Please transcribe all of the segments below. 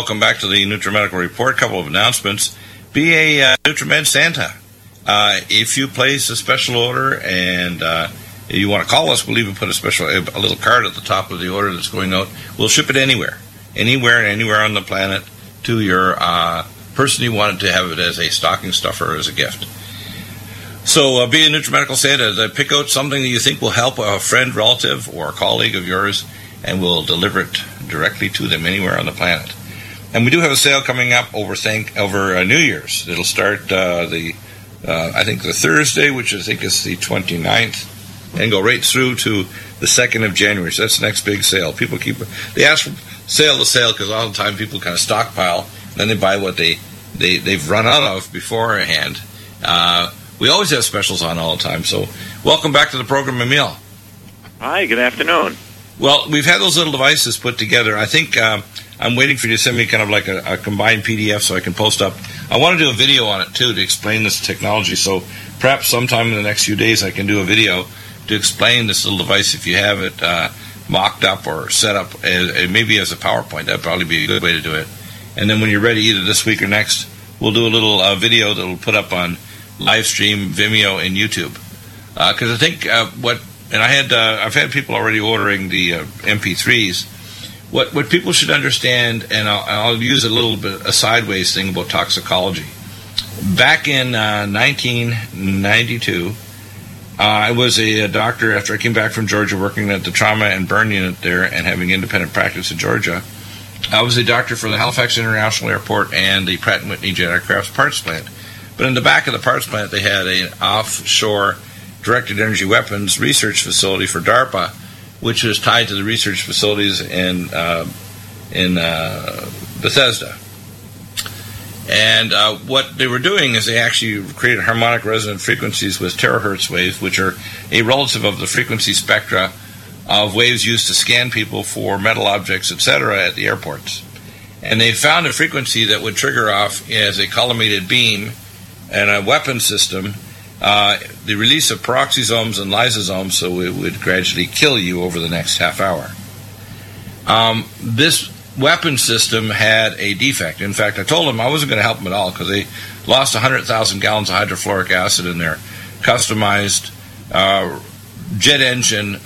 welcome back to the NutriMedical Report. A couple of announcements. Be a NutriMed Santa. If you place a special order and you want to call us, we'll even put a little card at the top of the order that's going out. We'll ship it anywhere on the planet to your person you wanted to have it as a stocking stuffer or as a gift. So be a NutriMedical Santa. Pick out something that you think will help a friend, relative, or a colleague of yours, and we'll deliver it directly to them anywhere on the planet. And we do have a sale coming up over New Year's. It'll start I think the Thursday, which I think is the 29th, and go right through to the 2nd of January. So that's the next big sale. They ask for sale to sale because all the time people kind of stockpile, and then they buy what they've run out of beforehand. We always have specials on all the time. So welcome back to the program, Emil. Hi, good afternoon. Well, we've had those little devices put together. I think I'm waiting for you to send me kind of like a combined PDF so I can post up. I want to do a video on it, too, to explain this technology. So perhaps sometime in the next few days I can do a video to explain this little device if you have it mocked up or set up, maybe as a PowerPoint. That'd probably be a good way to do it. And then when you're ready, either this week or next, we'll do a little video that we'll put up on live stream, Vimeo, and YouTube. Because I think I've had people already ordering the MP3s. What people should understand, and I'll use a little bit a sideways thing about toxicology. Back in 1992, I was a doctor after I came back from Georgia, working at the trauma and burn unit there and having independent practice in Georgia. I was a doctor for the Halifax International Airport and the Pratt & Whitney Jet Aircraft parts plant. But in the back of the parts plant, they had an offshore directed energy weapons research facility for DARPA, which was tied to the research facilities in Bethesda. And what they were doing is they actually created harmonic resonant frequencies with terahertz waves, which are a relative of the frequency spectra of waves used to scan people for metal objects, etc., at the airports. And they found a frequency that would trigger off as a collimated beam and a weapon system the release of peroxysomes and lysosomes, so it would gradually kill you over the next half hour. This weapon system had a defect. In fact, I told them I wasn't going to help them at all because they lost 100,000 gallons of hydrofluoric acid in their customized jet engine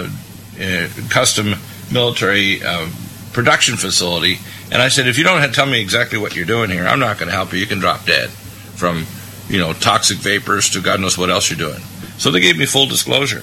custom military production facility. And I said, if you don't tell me exactly what you're doing here, I'm not going to help you. You can drop dead from toxic vapors to God knows what else you're doing. So they gave me full disclosure.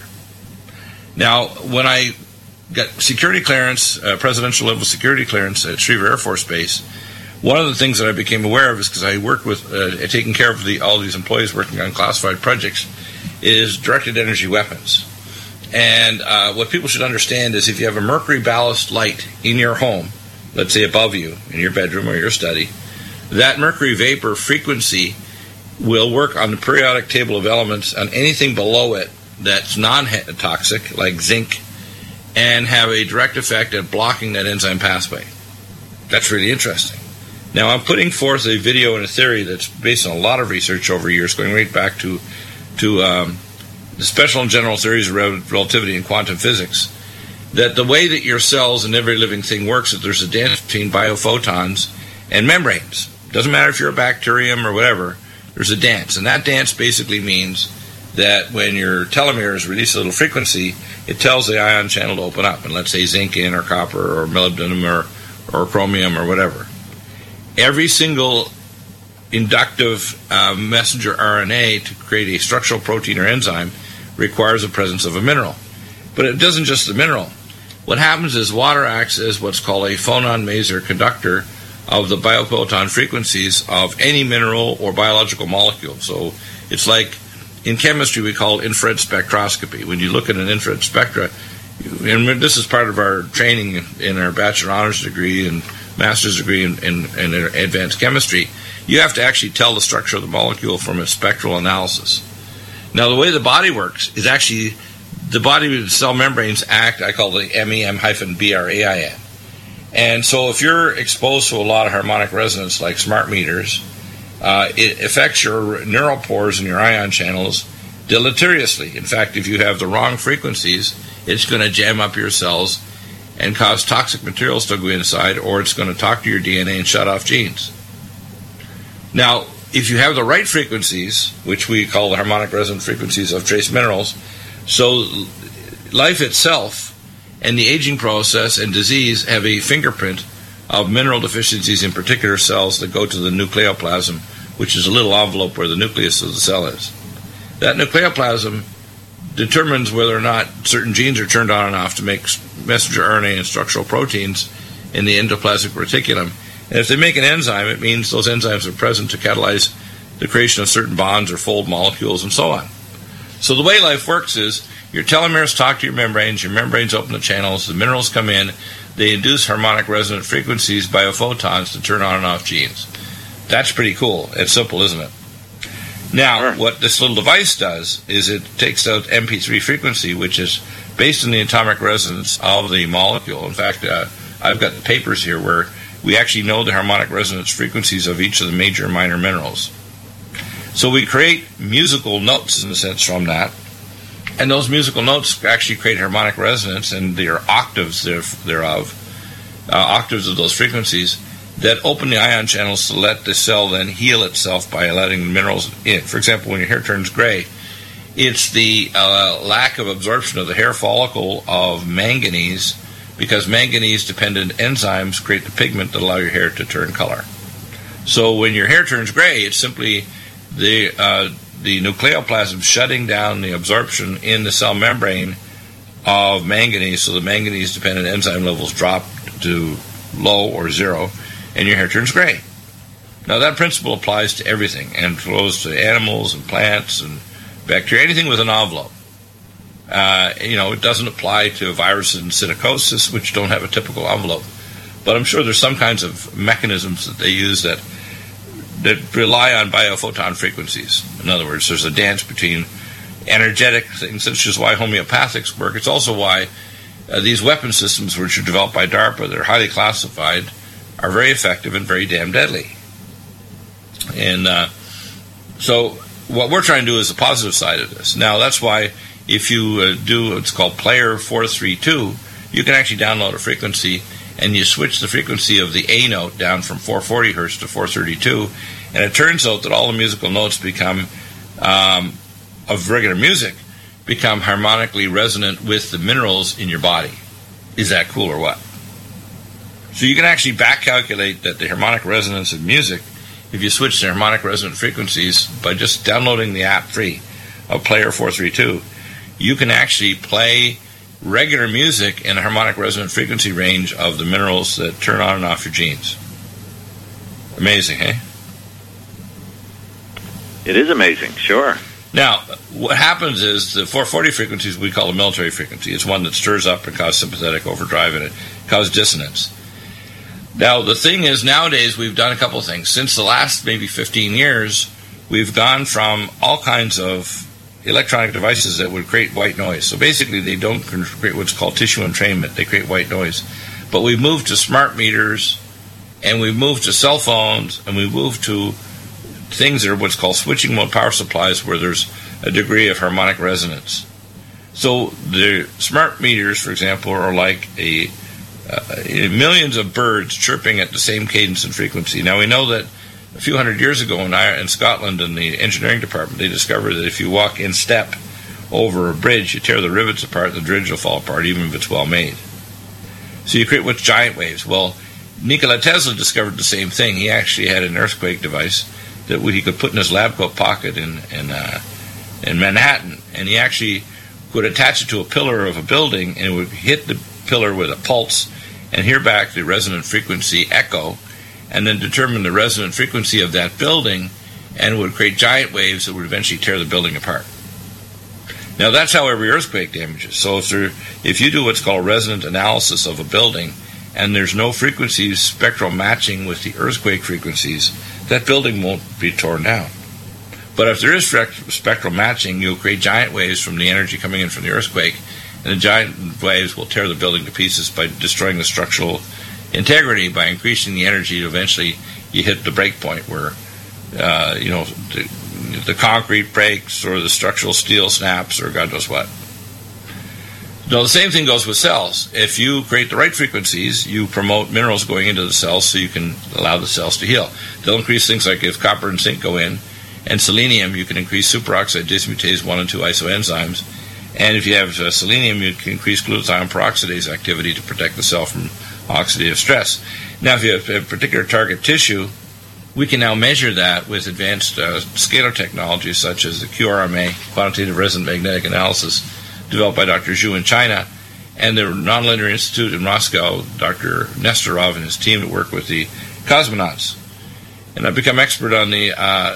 Now, when I got security clearance, presidential level security clearance at Schriever Air Force Base, one of the things that I became aware of is because I worked with taking care of all these employees working on classified projects is directed energy weapons. And what people should understand is if you have a mercury ballast light in your home, let's say above you in your bedroom or your study, that mercury vapor frequency will work on the periodic table of elements on anything below it that's non-toxic, like zinc, and have a direct effect at blocking that enzyme pathway. That's really interesting. Now, I'm putting forth a video and a theory that's based on a lot of research over years, going right back to the special and general theories of relativity and quantum physics, that the way that your cells and every living thing works is there's a dance between biophotons and membranes. Doesn't matter if you're a bacterium or whatever, there's a dance. And that dance basically means that when your telomeres release a little frequency, it tells the ion channel to open up. And let's say zinc in or copper or molybdenum or chromium or whatever. Every single inductive messenger RNA to create a structural protein or enzyme requires the presence of a mineral. But it doesn't just the mineral. What happens is water acts as what's called a phonon-maser conductor of the biophoton frequencies of any mineral or biological molecule. So it's like in chemistry we call infrared spectroscopy. When you look at an infrared spectra, and this is part of our training in our bachelor honors degree and master's degree in advanced chemistry, you have to actually tell the structure of the molecule from a spectral analysis. Now, the way the body works is actually the body cell membranes act, I call the MEM-BRAIN. And so if you're exposed to a lot of harmonic resonance like smart meters, it affects your neural pores and your ion channels deleteriously. In fact, if you have the wrong frequencies, it's going to jam up your cells and cause toxic materials to go inside, or it's going to talk to your DNA and shut off genes. Now, if you have the right frequencies, which we call the harmonic resonant frequencies of trace minerals, so life itself and the aging process and disease have a fingerprint of mineral deficiencies in particular cells that go to the nucleoplasm, which is a little envelope where the nucleus of the cell is. That nucleoplasm determines whether or not certain genes are turned on and off to make messenger RNA and structural proteins in the endoplasmic reticulum. And if they make an enzyme, it means those enzymes are present to catalyze the creation of certain bonds or fold molecules and so on. So the way life works is your telomeres talk to your membranes open the channels, the minerals come in, they induce harmonic resonant frequencies, biophotons, to turn on and off genes. That's pretty cool. It's simple, isn't it? Now, what this little device does is it takes out MP3 frequency, which is based on the atomic resonance of the molecule. In fact, I've got papers here where we actually know the harmonic resonance frequencies of each of the major and minor minerals. So we create musical notes, in a sense, from that. And those musical notes actually create harmonic resonance, and there are octaves thereof, octaves of those frequencies that open the ion channels to let the cell then heal itself by letting the minerals in. For example, when your hair turns gray, it's the lack of absorption of the hair follicle of manganese, because manganese-dependent enzymes create the pigment that allow your hair to turn color. So when your hair turns gray, it's simply the nucleoplasm shutting down the absorption in the cell membrane of manganese, so the manganese-dependent enzyme levels drop to low or zero, and your hair turns gray. Now that principle applies to everything and flows to animals and plants and bacteria, anything with an envelope. It doesn't apply to viruses and psittacosis, which don't have a typical envelope. But I'm sure there's some kinds of mechanisms that they use that rely on biophoton frequencies. In other words, there's a dance between energetic things, which is why homeopathics work. It's also why these weapon systems, which are developed by DARPA, they're highly classified, are very effective and very damn deadly. And so what we're trying to do is the positive side of this. Now, that's why if you do what's called Player 432, you can actually download a frequency, and you switch the frequency of the A note down from 440 hertz to 432, and it turns out that all the musical notes become, of regular music, become harmonically resonant with the minerals in your body. Is that cool or what? So you can actually back calculate that the harmonic resonance of music, if you switch to harmonic resonant frequencies by just downloading the app free of Player 432, you can actually play regular music in a harmonic resonant frequency range of the minerals that turn on and off your genes. Amazing, eh? It is amazing, sure. Now, what happens is the 440 frequencies we call a military frequency. It's one that stirs up and causes sympathetic overdrive, and it causes dissonance. Now, the thing is, nowadays we've done a couple of things. Since the last maybe 15 years, we've gone from all kinds of electronic devices that would create white noise. So basically, they don't create what's called tissue entrainment. They create white noise. But we've moved to smart meters, and we've moved to cell phones, and we've moved to things that are what's called switching mode power supplies, where there's a degree of harmonic resonance. So the smart meters, for example, are like millions of birds chirping at the same cadence and frequency. Now, we know that a few hundred years ago in Scotland, in the engineering department, they discovered that if you walk in step over a bridge, you tear the rivets apart, the bridge will fall apart, even if it's well made. So you create what's giant waves. Well, Nikola Tesla discovered the same thing. He actually had an earthquake device that he could put in his lab coat pocket in Manhattan, and he actually could attach it to a pillar of a building, and it would hit the pillar with a pulse and hear back the resonant frequency echo, and then determine the resonant frequency of that building, and it would create giant waves that would eventually tear the building apart. Now, that's how every earthquake damages. So if you do what's called resonant analysis of a building, and there's no frequencies spectral matching with the earthquake frequencies, that building won't be torn down. But if there is spectral matching, you'll create giant waves from the energy coming in from the earthquake, and the giant waves will tear the building to pieces by destroying the structural integrity, by increasing the energy. Eventually, you hit the break point where, the concrete breaks, or the structural steel snaps, or God knows what. Now, the same thing goes with cells. If you create the right frequencies, you promote minerals going into the cells so you can allow the cells to heal. They'll increase things like if copper and zinc go in, and selenium, you can increase superoxide dismutase 1 and 2 isoenzymes. And if you have selenium, you can increase glutathione peroxidase activity to protect the cell from oxidative stress. Now, if you have a particular target tissue, we can now measure that with advanced scalar technologies such as the QRMA, Quantitative Resonant Magnetic Analysis, developed by Dr. Zhu in China, and the Nonlinear Institute in Moscow, Dr. Nestorov and his team that work with the cosmonauts. And I've become expert on the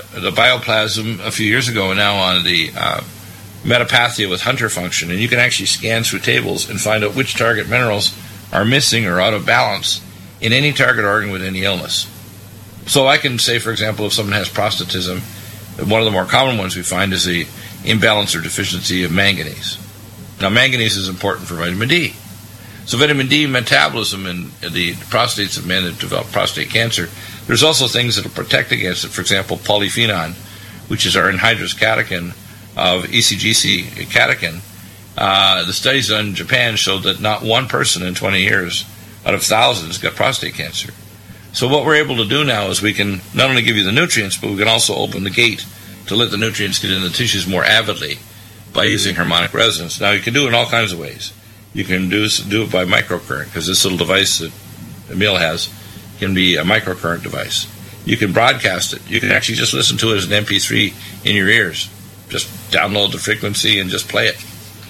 bioplasm a few years ago, and now on the metapathia with Hunter function. And you can actually scan through tables and find out which target minerals are missing or out of balance in any target organ with any illness. So I can say, for example, if someone has prostatism, one of the more common ones we find is the imbalance or deficiency of manganese. Now, manganese is important for vitamin D. So vitamin D metabolism in the prostates of men that develop prostate cancer, there's also things that will protect against it. For example, polyphenol, which is our anhydrous catechin of ECGC catechin. The studies done in Japan showed that not one person in 20 years out of thousands got prostate cancer. So what we're able to do now is we can not only give you the nutrients, but we can also open the gate to let the nutrients get into the tissues more avidly by using harmonic resonance. Now, you can do it in all kinds of ways. You can do it by microcurrent, because this little device that Emil has can be a microcurrent device. You can broadcast it. You can actually just listen to it as an MP3 in your ears. Just download the frequency and just play it.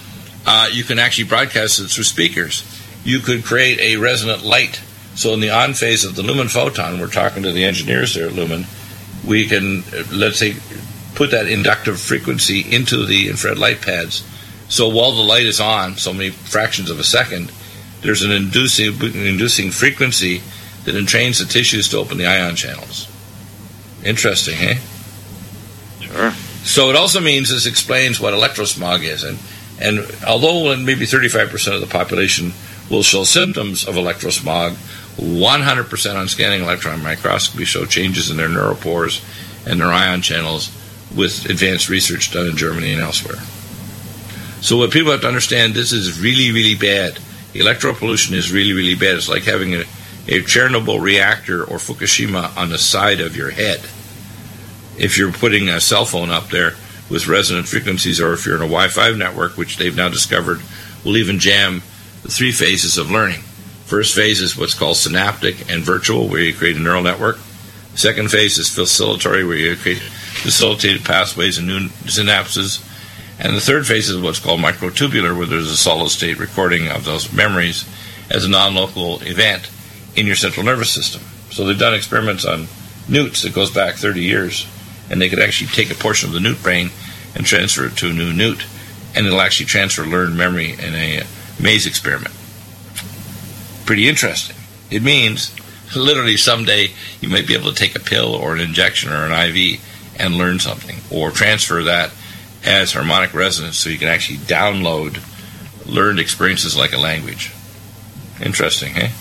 You can actually broadcast it through speakers. You could create a resonant light. So in the on phase of the Lumen photon, we're talking to the engineers there at Lumen, we can, let's say, put that inductive frequency into the infrared light pads. So while the light is on, so many fractions of a second, there's an inducing frequency that entrains the tissues to open the ion channels. Interesting, eh? Sure. So it also means this explains what electrosmog is. And although maybe 35% of the population will show symptoms of electrosmog, 100% on scanning electron microscopy show changes in their neuropores and their ion channels with advanced research done in Germany and elsewhere. So what people have to understand, this is really, really bad. Electropollution is really, really bad. It's like having a Chernobyl reactor or Fukushima on the side of your head. If you're putting a cell phone up there with resonant frequencies, or if you're in a Wi-Fi network, which they've now discovered will even jam the 3 phases of learning. First phase is what's called synaptic and virtual, where you create a neural network. Second phase is facilitatory, where you create facilitated pathways and new synapses. And the third phase is what's called microtubular, where there's a solid-state recording of those memories as a non-local event in your central nervous system. So they've done experiments on newts that goes back 30 years, and they could actually take a portion of the newt brain and transfer it to a new newt, and it'll actually transfer learned memory in a maze experiment. Pretty interesting. It means literally someday you might be able to take a pill or an injection or an IV and learn something, or transfer that as harmonic resonance so you can actually download learned experiences like a language. Interesting, eh?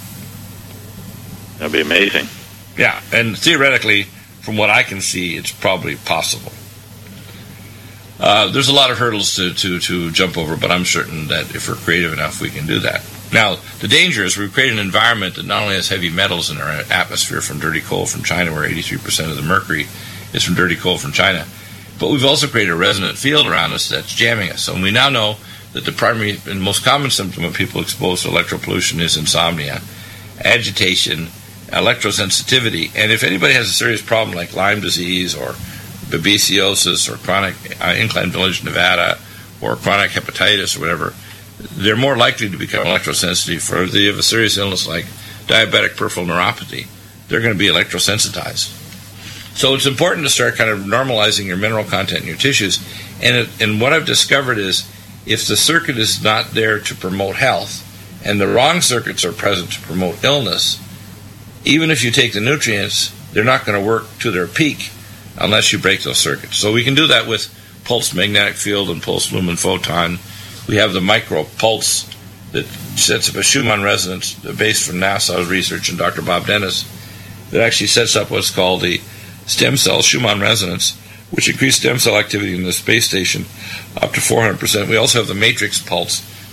That'd be amazing. Yeah, and theoretically, from what I can see, it's probably possible. There's a lot of hurdles to jump over, but I'm certain that if we're creative enough, we can do that. Now, the danger is we've created an environment that not only has heavy metals in our atmosphere from dirty coal from China, where 83% of the mercury is from dirty coal from China, but we've also created a resonant field around us that's jamming us. And we now know that the primary and most common symptom of people exposed to electropollution is insomnia, agitation, electrosensitivity. And if anybody has a serious problem like Lyme disease or babesiosis or chronic incline village nevada or chronic hepatitis or whatever, they're more likely to become electrosensitive. Or if they have a serious illness like diabetic peripheral neuropathy, they're going to be electrosensitized. So it's important to start kind of normalizing your mineral content in your tissues. And what I've discovered is if the circuit is not there to promote health and the wrong circuits are present to promote illness, even if you take the nutrients, they're not going to work to their peak unless you break those circuits. So we can do that with pulsed magnetic field and pulsed lumen photon. We have the micro pulse that sets up a Schumann resonance based from NASA research and Dr. Bob Dennis that actually sets up what's called the stem cell Schumann resonance, which increased stem cell activity in the space station up to 400%. We also have the matrix pulse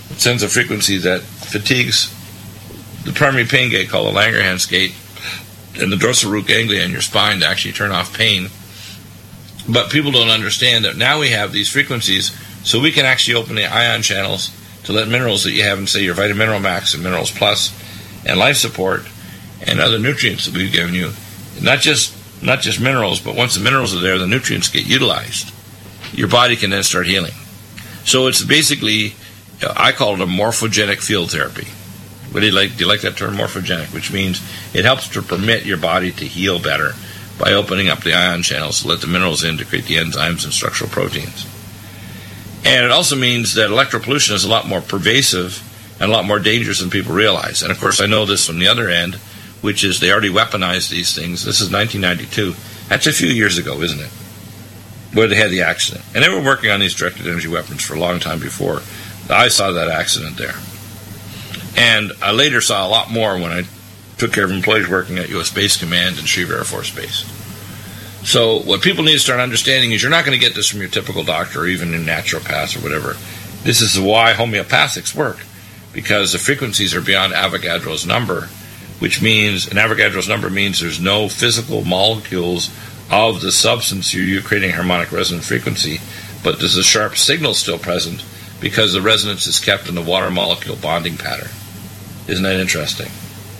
It sends a frequency that fatigues the primary pain gate called the Langerhans gate and the dorsal root ganglia in your spine to actually turn off pain. But people don't understand that now we have these frequencies, so we can actually open the ion channels to let minerals that you have in, say, your Vitamin Mineral Max and Minerals Plus and Life Support and other nutrients that we've given you, not just minerals, but once the minerals are there, the nutrients get utilized. Your body can then start healing. So it's basically, I call it a morphogenic field therapy. Do you like that term, morphogenic, which means it helps to permit your body to heal better by opening up the ion channels to let the minerals in to create the enzymes and structural proteins. And it also means that electropollution is a lot more pervasive and a lot more dangerous than people realize. And of course, I know this from the other end, which is they already weaponized these things. This is 1992. That's a few years ago, isn't it? Where they had the accident. And they were working on these directed energy weapons for a long time before I saw that accident there. And I later saw a lot more when I took care of employees working at U.S. Space Command and Schriever Air Force Base. So what people need to start understanding is you're not going to get this from your typical doctor or even in naturopaths or whatever. This is why homeopathics work, because the frequencies are beyond Avogadro's number, which means, and Avogadro's number means there's no physical molecules of the substance you're creating harmonic resonant frequency, but there's a sharp signal still present because the resonance is kept in the water molecule bonding pattern. Isn't that interesting?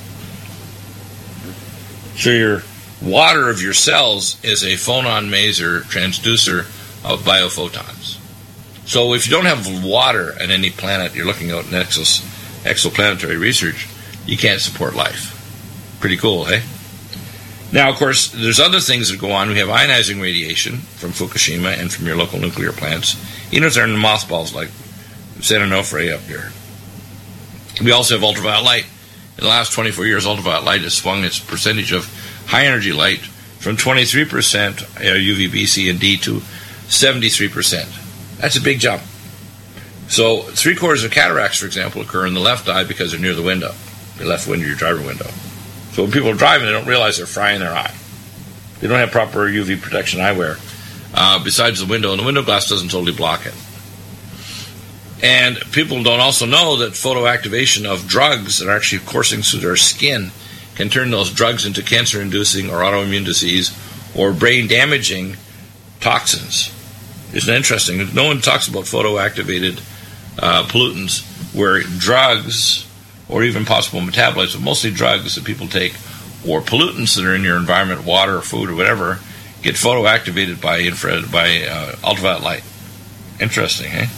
So your water of your cells is a phonon maser transducer of biophotons. So if you don't have water on any planet, you're looking out in exoplanetary research, you can't support life. Pretty cool, hey? Now, of course, there's other things that go on. We have ionizing radiation from Fukushima and from your local nuclear plants. You know, they're in the mothballs like San Onofre up here. We also have ultraviolet light. In the last 24 years, ultraviolet light has swung its percentage of high-energy light from 23% UVB, C, and D to 73%. That's a big jump. So 3/4 of cataracts, for example, occur in the left eye because they're near the window, the left window of your driver window. So when people are driving, they don't realize they're frying their eye. They don't have proper UV protection eyewear besides the window, and the window glass doesn't totally block it. And people don't also know that photoactivation of drugs that are actually coursing through their skin can turn those drugs into cancer-inducing or autoimmune disease or brain-damaging toxins. Isn't that interesting? No one talks about photoactivated pollutants where drugs or even possible metabolites, but mostly drugs that people take or pollutants that are in your environment, water, food, or whatever, get photoactivated by infrared, by ultraviolet light. Interesting, eh?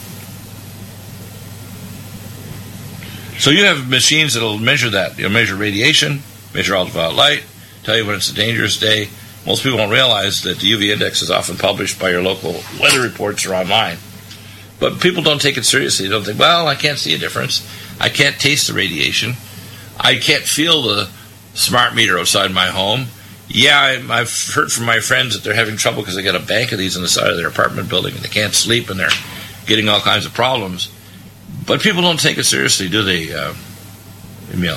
So you have machines that will measure that. You'll measure radiation, measure ultraviolet light, tell you when it's a dangerous day. Most people don't realize that the UV index is often published by your local weather reports or online. But people don't take it seriously. They don't think, well, I can't see a difference. I can't taste the radiation. I can't feel the smart meter outside my home. Yeah, I've heard from my friends that they're having trouble because they got a bank of these on the side of their apartment building and they can't sleep and they're getting all kinds of problems. But people don't take it seriously, do they, Emil?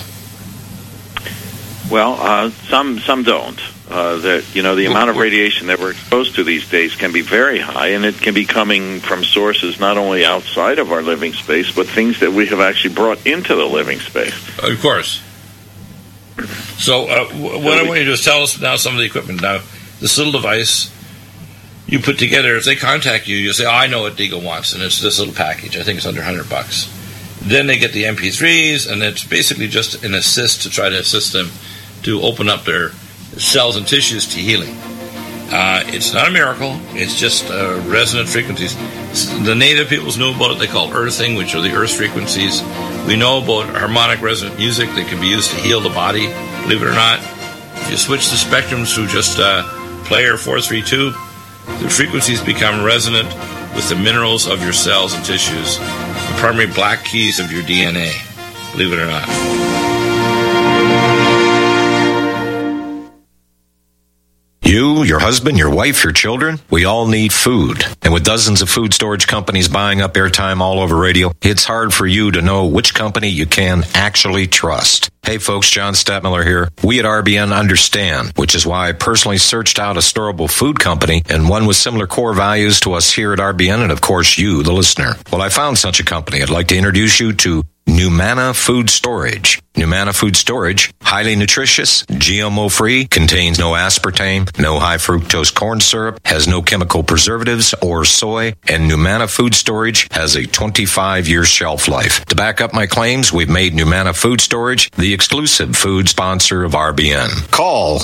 Well, some don't. The amount of radiation that we're exposed to these days can be very high, and it can be coming from sources not only outside of our living space, but things that we have actually brought into the living space. Of course. So what I want you to do is tell us now some of the equipment. Now, this little device you put together, if they contact you, you say, I know what Deagle wants, and it's this little package. I think it's under $100. Then they get the MP3s, and it's basically just an assist to try to assist them to open up their cells and tissues to healing. It's not a miracle. It's just resonant frequencies. The native peoples knew about it. They call earthing, which are the earth frequencies. We know about harmonic resonant music that can be used to heal the body, believe it or not. If you switch the spectrums through just player 432, the frequencies become resonant with the minerals of your cells and tissues, the primary black keys of your DNA, believe it or not. You, your husband, your wife, your children. We all need food. And with dozens of food storage companies buying up airtime all over radio, it's hard for you to know which company you can actually trust. Hey folks, John Stadtmiller here. We at RBN understand, which is why I personally searched out a storable food company and one with similar core values to us here at RBN and of course you, the listener. Well, I found such a company. I'd like to introduce you to Numana Food Storage. Numana Food Storage, highly nutritious, GMO-free, contains no aspartame, no high fructose corn syrup, has no chemical preservatives or soy, and Numana Food Storage has a 25-year shelf life. To back up my claims, we've made Numana Food Storage the exclusive food sponsor of RBN. Call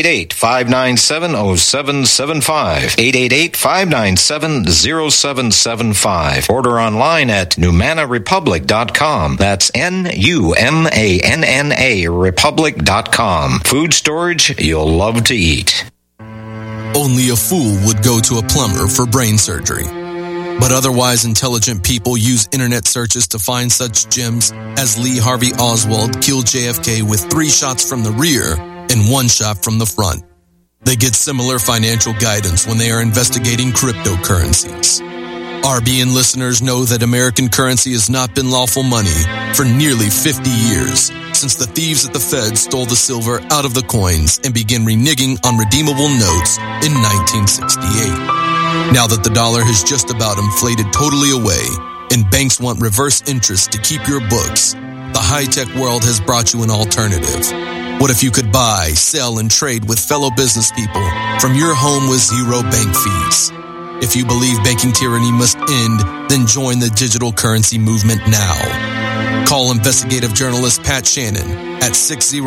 888-597-0775, 888-597-0775. Order online at NumanaRepublic.com. That's NUMANNA Republic.com. Food storage you'll love to eat. Only a fool would go to a plumber for brain surgery. But otherwise intelligent people use internet searches to find such gems as Lee Harvey Oswald killed JFK with 3 shots from the rear and 1 shot from the front. They get similar financial guidance when they are investigating cryptocurrencies. RBN listeners know that American currency has not been lawful money for nearly 50 years, since the thieves at the Fed stole the silver out of the coins and began reneging on redeemable notes in 1968. Now that the dollar has just about inflated totally away and banks want reverse interest to keep your books, the high-tech world has brought you an alternative. What if you could buy, sell, and trade with fellow business people from your home with zero bank fees? If you believe banking tyranny must end, then join the digital currency movement now. Call investigative journalist Pat Shannon at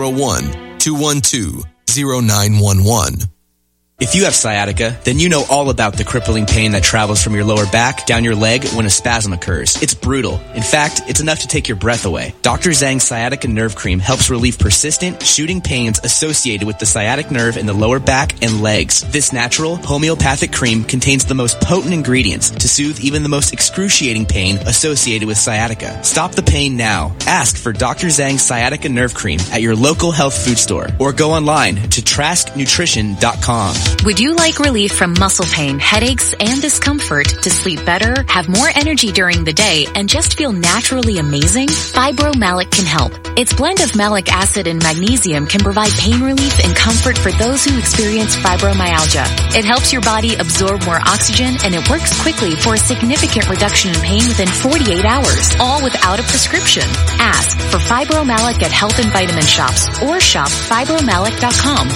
601-212-0911. If you have sciatica, then you know all about the crippling pain that travels from your lower back down your leg when a spasm occurs. It's brutal. In fact, it's enough to take your breath away. Dr. Zhang's Sciatica Nerve Cream helps relieve persistent, shooting pains associated with the sciatic nerve in the lower back and legs. This natural, homeopathic cream contains the most potent ingredients to soothe even the most excruciating pain associated with sciatica. Stop the pain now. Ask for Dr. Zhang's Sciatica Nerve Cream at your local health food store or go online to trasknutrition.com. Would you like relief from muscle pain, headaches, and discomfort to sleep better, have more energy during the day, and just feel naturally amazing? Fibromalic can help. Its blend of malic acid and magnesium can provide pain relief and comfort for those who experience fibromyalgia. It helps your body absorb more oxygen, and it works quickly for a significant reduction in pain within 48 hours, all without a prescription. Ask for Fibromalic at health and vitamin shops or shop fibromalic.com.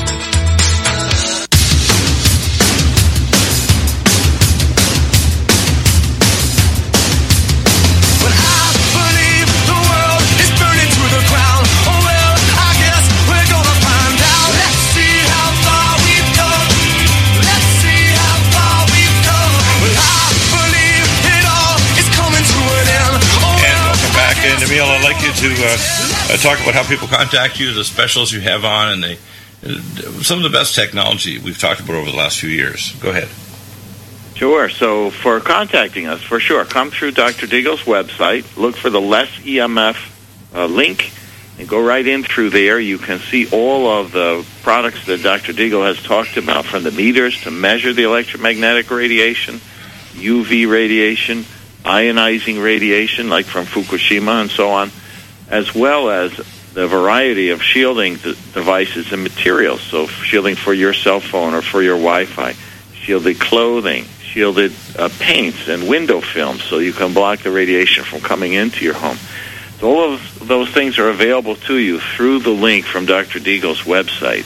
And Emil, I'd like you to talk about how people contact you, the specials you have on, and some of the best technology we've talked about over the last few years. Go ahead. Sure. So for contacting us, for sure, come through Dr. Deagle's website, look for the Less EMF link, and go right in through there. You can see all of the products that Dr. Deagle has talked about, from the meters to measure the electromagnetic radiation, UV radiation, ionizing radiation, like from Fukushima and so on, as well as the variety of shielding devices and materials. So shielding for your cell phone or for your Wi-Fi, shielded clothing, shielded paints and window films so you can block the radiation from coming into your home. So all of those things are available to you through the link from Dr. Deagle's website.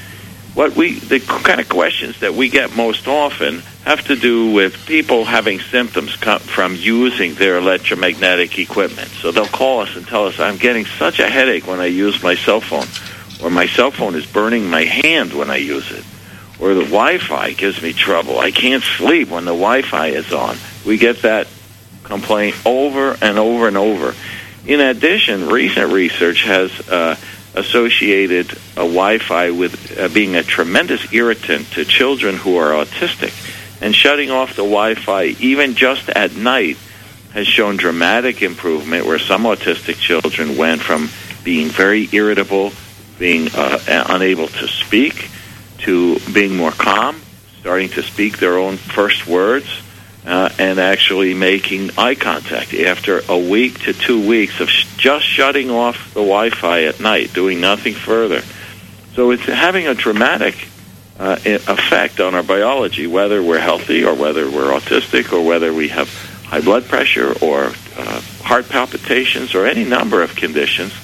The kind of questions that we get most often have to do with people having symptoms from using their electromagnetic equipment. So they'll call us and tell us, I'm getting such a headache when I use my cell phone, or my cell phone is burning my hand when I use it, or the Wi-Fi gives me trouble. I can't sleep when the Wi-Fi is on. We get that complaint over and over and over. In addition, recent research has associated Wi-Fi with being a tremendous irritant to children who are autistic. And shutting off the Wi-Fi, even just at night, has shown dramatic improvement, where some autistic children went from being very irritable, being unable to speak, to being more calm, starting to speak their own first words, and actually making eye contact after a week to 2 weeks of just shutting off the Wi-Fi at night, doing nothing further. So it's having a dramatic effect on our biology, whether we're healthy or whether we're autistic or whether we have high blood pressure or heart palpitations or any number of conditions.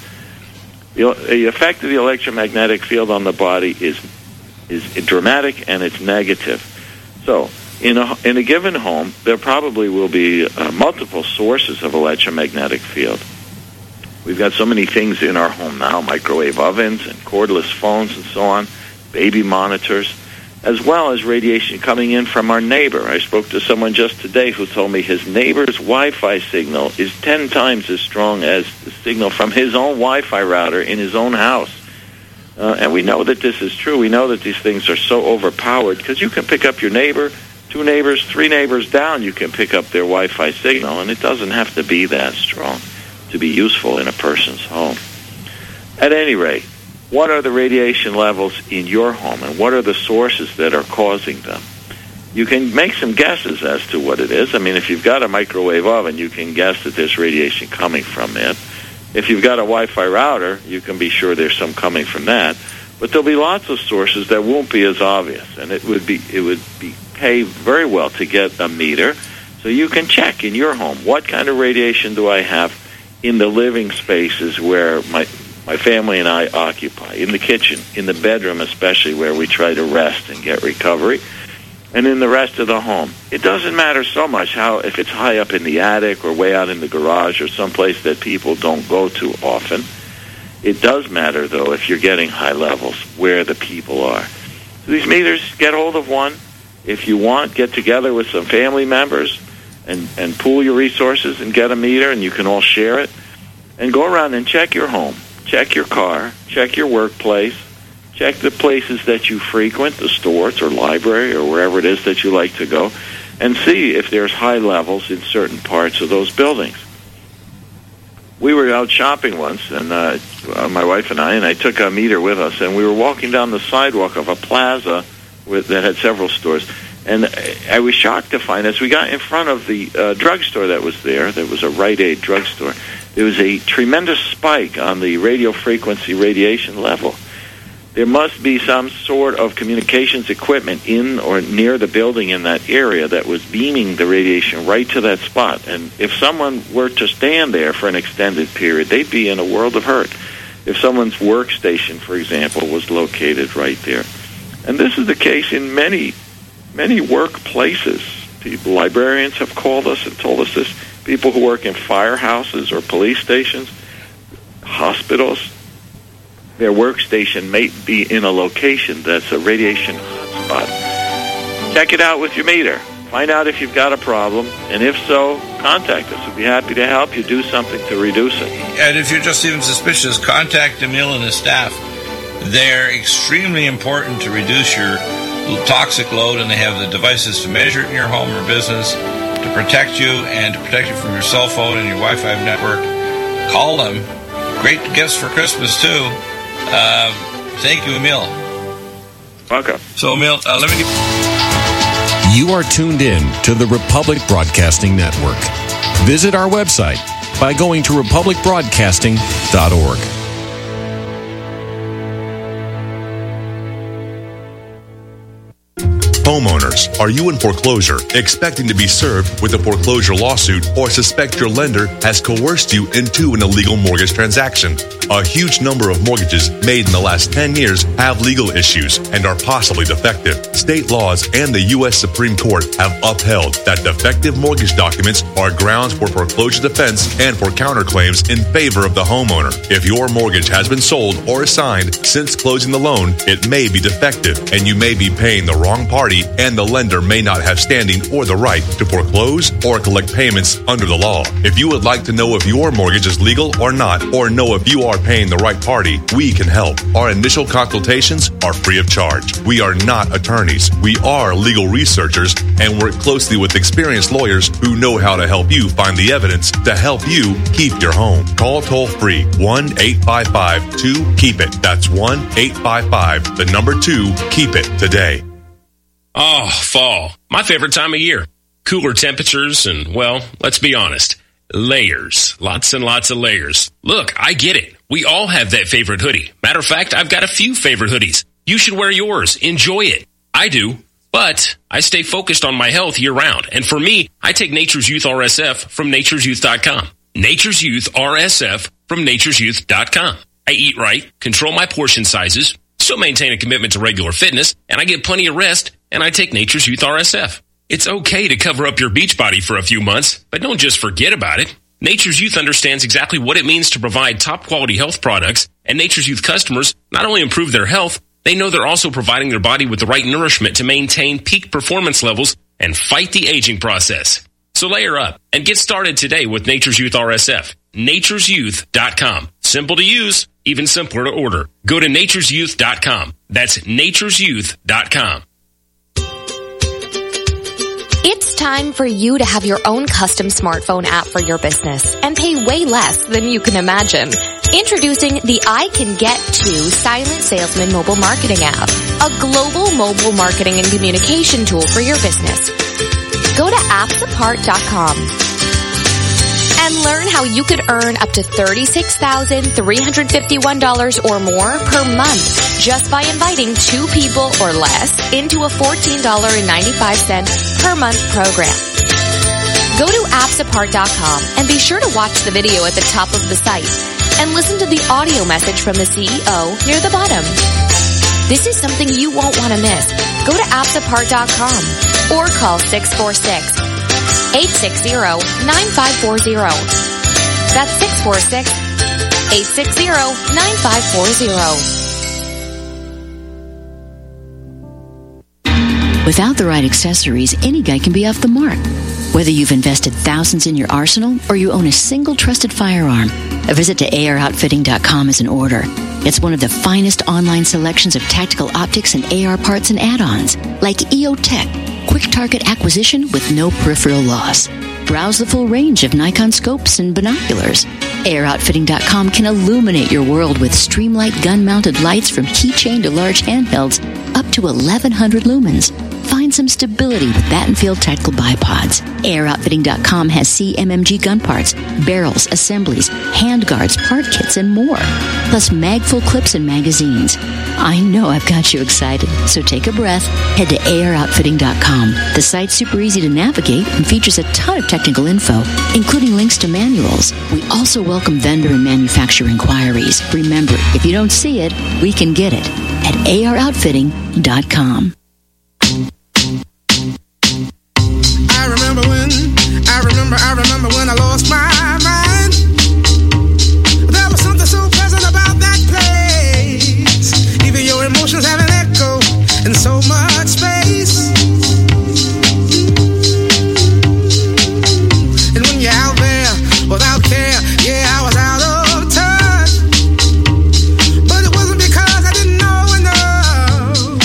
The effect of the electromagnetic field on the body is dramatic, and it's negative. So in a given home, there probably will be multiple sources of electromagnetic field. We've got so many things in our home now, microwave ovens and cordless phones and so on, baby monitors, as well as radiation coming in from our neighbor. I spoke to someone just today who told me his neighbor's Wi-Fi signal is 10 times as strong as the signal from his own Wi-Fi router in his own house. And we know that this is true. We know that these things are so overpowered because you can pick up your neighbor, 2 neighbors, 3 neighbors down, you can pick up their Wi-Fi signal, and it doesn't have to be that strong to be useful in a person's home. At any rate, what are the radiation levels in your home, and what are the sources that are causing them? You can make some guesses as to what it is. I mean, if you've got a microwave oven, you can guess that there's radiation coming from it. If you've got a Wi-Fi router, you can be sure there's some coming from that. But there'll be lots of sources that won't be as obvious, and it would pay very well to get a meter so you can check in your home, what kind of radiation do I have in the living spaces where my family and I occupy, in the kitchen, in the bedroom especially, where we try to rest and get recovery, and in the rest of the home. It doesn't matter so much if it's high up in the attic or way out in the garage or someplace that people don't go to often. It does matter, though, if you're getting high levels, where the people are. So these meters, get hold of one. If you want, get together with some family members and pool your resources and get a meter, and you can all share it. And go around and check your home, check your car, check your workplace, check the places that you frequent, the stores or library or wherever it is that you like to go, and see if there's high levels in certain parts of those buildings. We were out shopping once, and my wife and I took a meter with us, and we were walking down the sidewalk of a plaza that had several stores. And I was shocked to find, as we got in front of the drugstore that was there was a Rite Aid drugstore, there was a tremendous spike on the radio frequency radiation level. There must be some sort of communications equipment in or near the building in that area that was beaming the radiation right to that spot. And if someone were to stand there for an extended period, they'd be in a world of hurt. If someone's workstation, for example, was located right there. And this is the case in many workplaces. Librarians have called us and told us this. People who work in firehouses or police stations, hospitals, their workstation may be in a location that's a radiation hotspot. Check it out with your meter. Find out if you've got a problem, and if so, contact us. We'd be happy to help you do something to reduce it. And if you're just even suspicious, contact Emil and his staff. They're extremely important to reduce your toxic load, and they have the devices to measure it in your home or business to protect you and to protect you from your cell phone and your Wi-Fi network. Call them. Great gifts for Christmas, too. Thank you, Emil. Welcome. So, Emil, let me get... You are tuned in to the Republic Broadcasting Network. Visit our website by going to republicbroadcasting.org. Homeowners, are you in foreclosure, expecting to be served with a foreclosure lawsuit, or suspect your lender has coerced you into an illegal mortgage transaction? A huge number of mortgages made in the last 10 years have legal issues and are possibly defective. State laws and the U.S. Supreme Court have upheld that defective mortgage documents are grounds for foreclosure defense and for counterclaims in favor of the homeowner. If your mortgage has been sold or assigned since closing the loan, it may be defective, and you may be paying the wrong party, and the lender may not have standing or the right to foreclose or collect payments under the law. If you would like to know if your mortgage is legal or not, or know if you are paying the right party, we can help. Our initial consultations are free of charge. We are not attorneys. We are legal researchers and work closely with experienced lawyers who know how to help you find the evidence to help you keep your home. Call toll-free 1-855-2-KEEP-IT. That's 1-855-2-KEEP-IT today. Oh, fall. My favorite time of year. Cooler temperatures and, well, let's be honest, layers. Lots and lots of layers. Look, I get it. We all have that favorite hoodie. Matter of fact, I've got a few favorite hoodies. You should wear yours. Enjoy it. I do. But I stay focused on my health year-round. And for me, I take Nature's Youth RSF from nature'syouth.com. Nature's Youth RSF from nature'syouth.com. I eat right, control my portion sizes, still maintain a commitment to regular fitness, and I get plenty of rest, and I take Nature's Youth RSF. It's okay to cover up your beach body for a few months, but don't just forget about it. Nature's Youth understands exactly what it means to provide top-quality health products, and Nature's Youth customers not only improve their health, they know they're also providing their body with the right nourishment to maintain peak performance levels and fight the aging process. So layer up and get started today with Nature's Youth RSF. nature'syouth.com. Simple to use, even simpler to order. Go to nature'syouth.com. That's nature'syouth.com. It's time for you to have your own custom smartphone app for your business and pay way less than you can imagine. Introducing the I Can Get To Silent Salesman Mobile Marketing app, a global mobile marketing and communication tool for your business. Go to appsapart.com and learn how you could earn up to $36,351 or more per month just by inviting 2 people or less into a $14.95 per month program. Go to appsapart.com and be sure to watch the video at the top of the site and listen to the audio message from the CEO near the bottom. This is something you won't want to miss. Go to appsapart.com or call 646-860-9540. That's 646-860-9540. Without the right accessories, any guy can be off the mark. Whether you've invested thousands in your arsenal or you own a single trusted firearm, a visit to AROutfitting.com is in order. It's one of the finest online selections of tactical optics and AR parts and add-ons, like EOTech, quick target acquisition with no peripheral loss. Browse the full range of Nikon scopes and binoculars. AROutfitting.com can illuminate your world with Streamlight gun-mounted lights from keychain to large handhelds up to 1,100 lumens. Find some stability with Battenfield tactical bipods. AirOutfitting.com has CMMG gun parts, barrels, assemblies, handguards, part kits, and more. Plus magful clips and magazines. I know I've got you excited, so take a breath. Head to AirOutfitting.com. The site's super easy to navigate and features a ton of technical info, including links to manuals. We also welcome vendor and manufacturer inquiries. Remember, if you don't see it, we can get it at AirOutfitting.com. I remember when I lost my mind. There was something so pleasant about that place. Even your emotions have an echo in so much space. And when you're out there without care, yeah, I was out of touch. But it wasn't because I didn't know enough.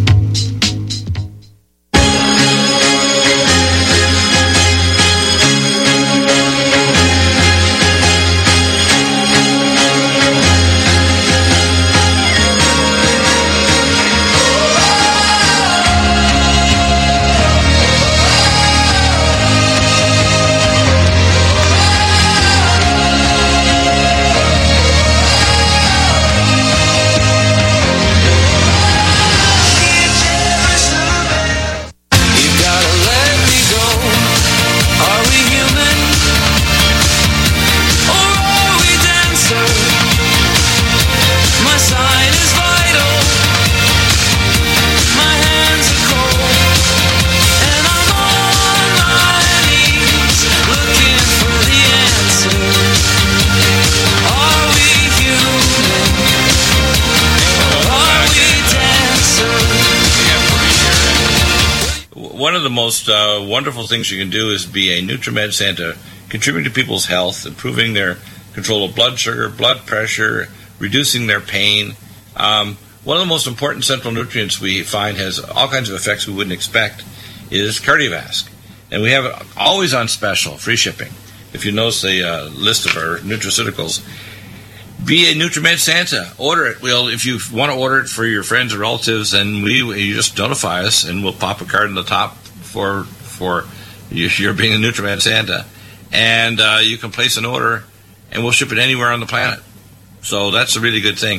One of the most wonderful things you can do is be a NutriMed Santa, contributing to people's health, improving their control of blood sugar, blood pressure, reducing their pain. One of the most important central nutrients we find has all kinds of effects we wouldn't expect is Cardiovasc. And we have it always on special, free shipping. If you notice the list of our nutraceuticals, Be a NutriMed Santa. Order it. If you want to order it for your friends or relatives, then you just notify us, and we'll pop a card in the top for you're being a NutriMed Santa, and you can place an order, and we'll ship it anywhere on the planet. So that's a really good thing.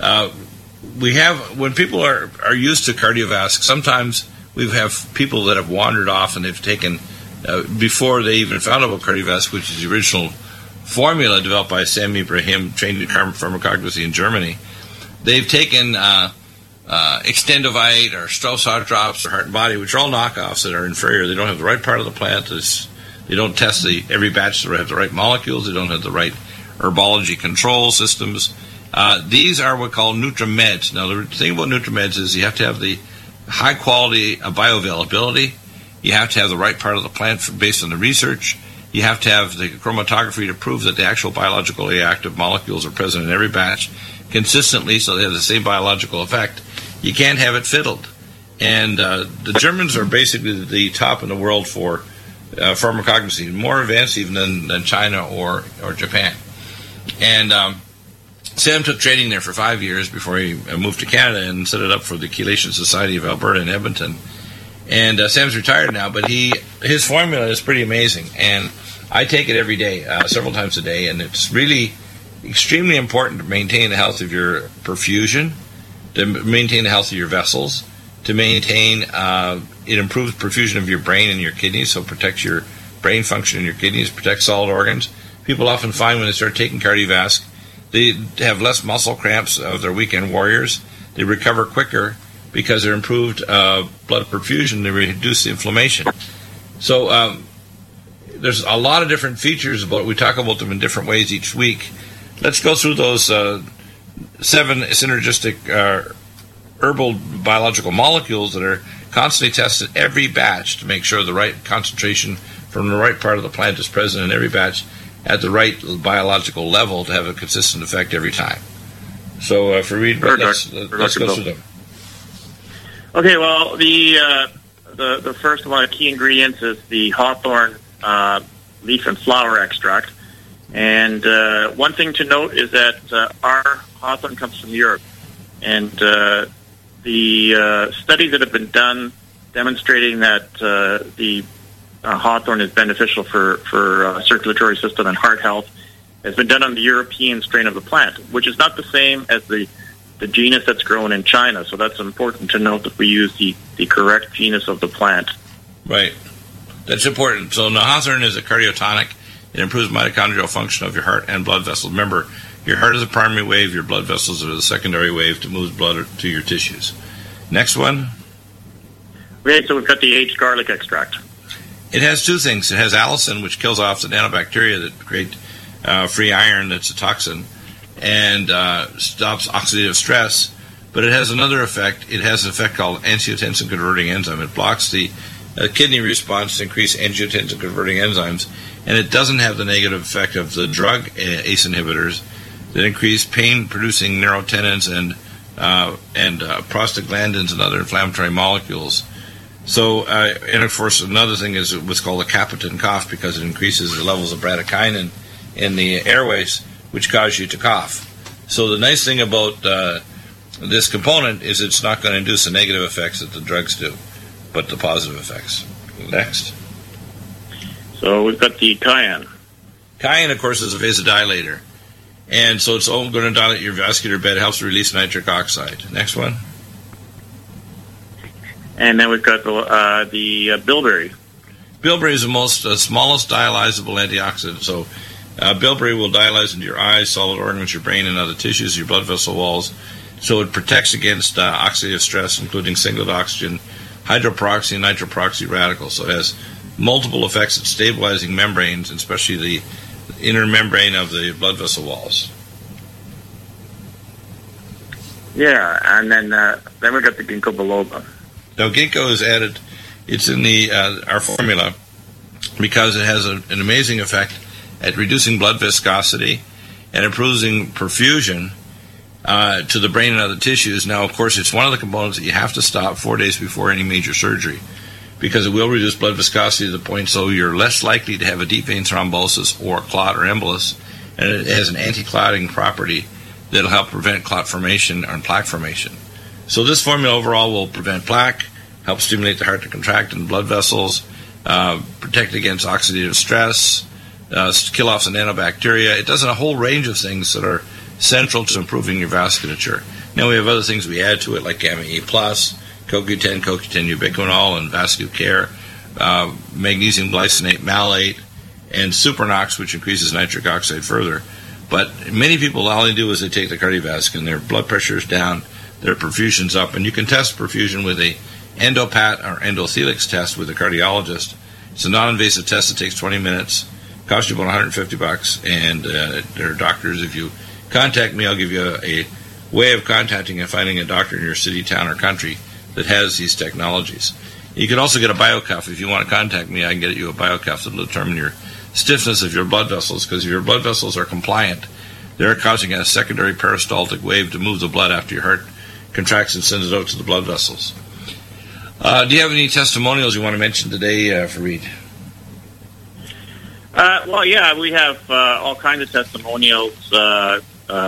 When people are used to cardiovasc, sometimes we have people that have wandered off and they've taken before they even found out about cardiovasc, which is the original formula developed by Sam Ibrahim, trained in pharmacognosy in Germany. They've taken Extendovite or Strauss Heart Drops or Heart and Body, which are all knockoffs that are inferior. They don't have the right part of the plant. They don't test every batch to have the right molecules. They don't have the right herbology control systems. These are what we call NutriMeds. Now, the thing about NutriMeds is you have to have the high quality bioavailability. You have to have the right part of the plant based on the research. You have to have the chromatography to prove that the actual biologically active molecules are present in every batch consistently, so they have the same biological effect. You can't have it fiddled. And the Germans are basically the top in the world for pharmacognosy, more advanced even than China or Japan. And Sam took training there for 5 years before he moved to Canada and set it up for the Chelation Society of Alberta in Edmonton. And Sam's retired now, but his formula is pretty amazing. And I take it every day, several times a day, and it's really extremely important to maintain the health of your perfusion, to maintain the health of your vessels, to maintain, it improves perfusion of your brain and your kidneys, so it protects your brain function in your kidneys, protects solid organs. People often find when they start taking cardiovasc, they have less muscle cramps of their weekend warriors. They recover quicker because they're improved blood perfusion. They reduce the inflammation. So there's a lot of different features, but we talk about them in different ways each week. Let's go through those 7 synergistic herbal biological molecules that are constantly tested every batch to make sure the right concentration from the right part of the plant is present in every batch at the right biological level to have a consistent effect every time. So for Reed, let's go through them. Okay, well, the first one of the key ingredients is the hawthorn leaf and flower extract. And one thing to note is that our hawthorn comes from Europe. And the studies that have been done demonstrating that the hawthorn is beneficial for circulatory system and heart health has been done on the European strain of the plant, which is not the same as the genus that's grown in China. So that's important to note that we use the correct genus of the plant. Right. That's important. So the hawthorn is a cardiotonic. It improves mitochondrial function of your heart and blood vessels. Remember, your heart is a primary wave, your blood vessels are the secondary wave to move blood to your tissues. Next one. Okay, so we've got the aged garlic extract. It has two things. It has allicin, which kills off the nanobacteria that create free iron, that's a toxin, and stops oxidative stress. But it has another effect. It has an effect called angiotensin-converting enzyme. It blocks the kidney response to increase angiotensin-converting enzymes, and it doesn't have the negative effect of the drug ACE inhibitors that increase pain-producing neurotenins and prostaglandins and other inflammatory molecules. So, and of course, another thing is what's called a Capitan cough, because it increases the levels of bradykinin in the airways, which cause you to cough. So the nice thing about this component is it's not going to induce the negative effects that the drugs do, but the positive effects. Next. So we've got the cayenne. Cayenne, of course, is a vasodilator. And so it's all going to dilate your vascular bed, helps release nitric oxide. Next one. And then we've got the bilberry. Bilberry is the smallest dialyzable antioxidant. So bilberry will dialyze into your eyes, solid organs, your brain, and other tissues, your blood vessel walls. So it protects against oxidative stress, including singlet oxygen, hydroperoxy, and nitroperoxy radicals. So it has multiple effects at stabilizing membranes, especially the inner membrane of the blood vessel walls. Yeah, and then we've got the ginkgo biloba. Now, ginkgo is added. It's in our formula because it has an amazing effect at reducing blood viscosity and improving perfusion to the brain and other tissues. Now, of course, it's one of the components that you have to stop 4 days before any major surgery, because it will reduce blood viscosity to the point so you're less likely to have a deep vein thrombosis or clot or embolus, and it has an anti-clotting property that'll help prevent clot formation and plaque formation. So this formula overall will prevent plaque, help stimulate the heart to contract in blood vessels, protect against oxidative stress, kill off the nanobacteria. It does a whole range of things that are central to improving your vasculature. Now we have other things we add to it like Gamma E+, CoQ10, CoQ10 ubiquinol, and VascuCare, magnesium glycinate malate, and Supernox, which increases nitric oxide further. But many people, all they do is they take the Cardiovasc and their blood pressure is down, their perfusion's up, and you can test perfusion with a EndoPat or Endothelix test with a cardiologist. It's a non-invasive test that takes 20 minutes, costs you about $150, and there are doctors. If you contact me, I'll give you a way of contacting and finding a doctor in your city, town, or country that has these technologies. You can also get a BioCuff. If you want to contact me, I can get you a BioCuff that will determine your stiffness of your blood vessels, because if your blood vessels are compliant, they're causing a secondary peristaltic wave to move the blood after your heart contracts and sends it out to the blood vessels. Do you have any testimonials you want to mention today, Fareed? Well, yeah, we have all kinds of testimonials that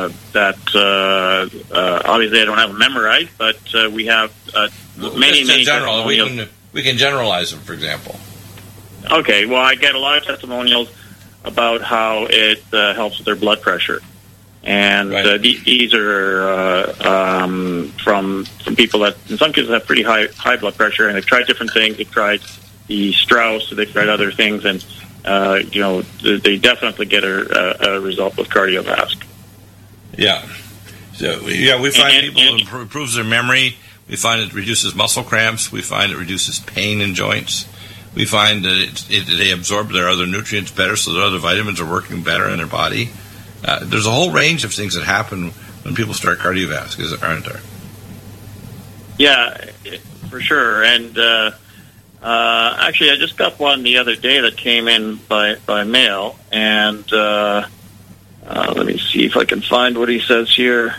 obviously I don't have them memorized, but we have many testimonials. We can generalize them, for example. Okay, well, I get a lot of testimonials about how it helps with their blood pressure. And these are from people that, in some cases, have pretty high blood pressure, and they've tried different things. They've tried the Strauss, they've tried other things, and they definitely get a result with Cardiovasc. Yeah. So, we find it improves their memory. We find it reduces muscle cramps. We find it reduces pain in joints. We find that they absorb their other nutrients better, so their other vitamins are working better in their body. There's a whole range of things that happen when people start Cardiovasc, aren't there? Yeah, for sure. And actually, I just got one the other day that came in by mail, and let me see if I can find what he says here.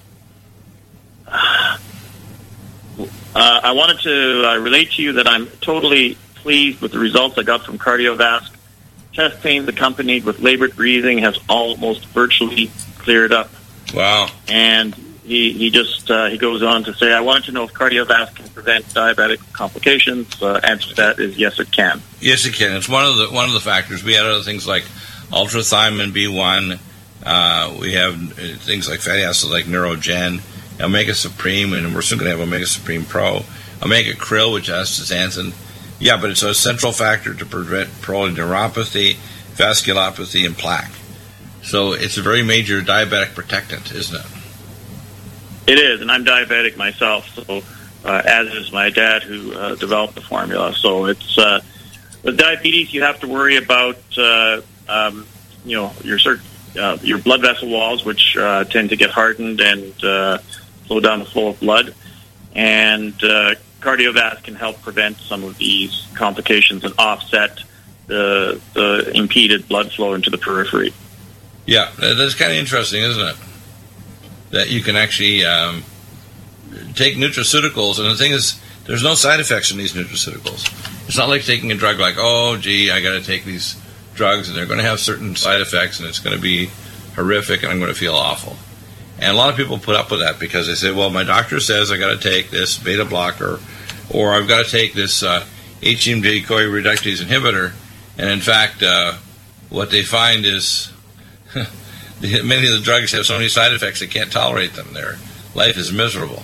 I wanted to relate to you that I'm totally pleased with the results I got from Cardiovasc. Chest pains accompanied with labored breathing has almost virtually cleared up. Wow. And he goes on to say, I wanted to know if Cardiovasc can prevent diabetic complications. Answer to that is yes, it can. Yes, it can. It's one of the factors. We had other things like ultrathymine B1. We have things like fatty acids like Neurogen, Omega Supreme, and we're soon going to have Omega Supreme Pro, Omega Krill, which has zeaxanthin. Yeah, but it's a central factor to prevent polyneuropathy, vasculopathy, and plaque. So it's a very major diabetic protectant, isn't it? It is, and I'm diabetic myself, so as is my dad who developed the formula. So it's with diabetes, you have to worry about your blood vessel walls, which tend to get hardened and slow down the flow of blood, and Cardiovasc can help prevent some of these complications and offset the impeded blood flow into the periphery. Yeah, that's kind of interesting, isn't it? That you can actually take nutraceuticals, and the thing is, there's no side effects in these nutraceuticals. It's not like taking a drug like, oh, gee, I got to take these drugs, and they're going to have certain side effects, and it's going to be horrific, and I'm going to feel awful. And a lot of people put up with that because they say, well, my doctor says I got to take this beta blocker, or I've got to take this HMG-CoA reductase inhibitor. And in fact, what they find is many of the drugs have so many side effects they can't tolerate them. Their life is miserable.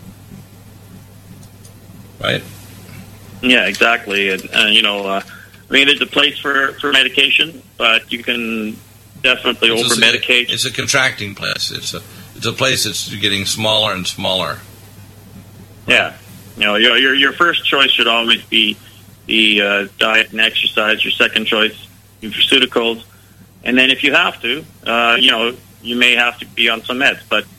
Right? Yeah, exactly. And there's a place for medication, but you can definitely over-medicate. It's a contracting place. It's a place that's getting smaller and smaller. Yeah. Your first choice should always be the diet and exercise. Your second choice, nutraceuticals. And then if you have to, you may have to be on some meds. But,